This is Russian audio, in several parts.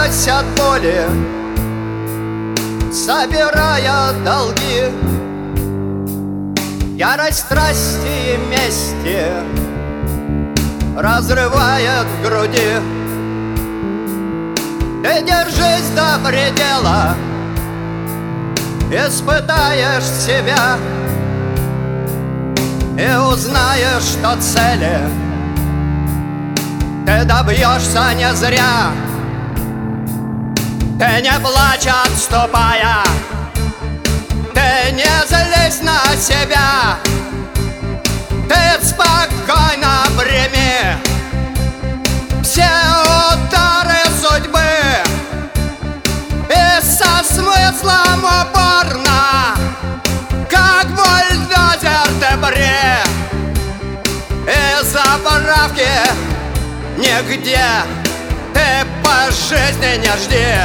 Морщась от боли, собирая долги, ярость страсти и мести разрывает в груди. Ты держись до предела, испытаешь себя и узнаешь, что цели ты добьешься не зря. Ты не плачь, отступая, ты не злись на себя, ты спокойно прими все удары судьбы и со смыслом упорно, как бульдозер, ты бри, и заправки нигде ты по жизни не жди.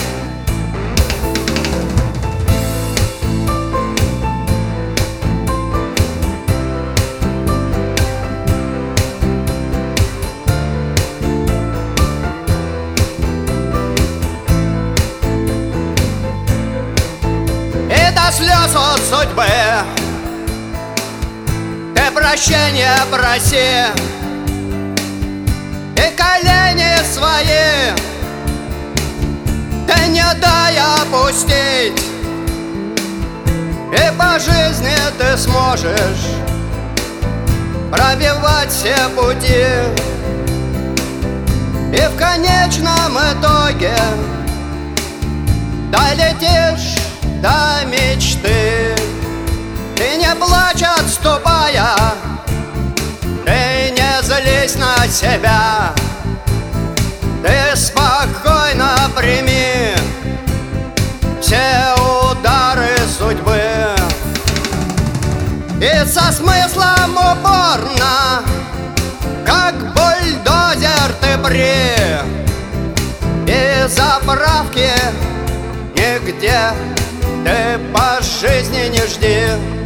И до слез от судьбы ты прощения проси, и колени свои ты не дай опустить, и по жизни ты сможешь пробивать все пути, и в конечном итоге долетишь до мечты. Ты не плачь, отступая, ты не злись на себя, ты спокойно прими все удары судьбы и со смыслом упорно, как бульдозер, ты бри, и заправки нигде ты по жизни не жди.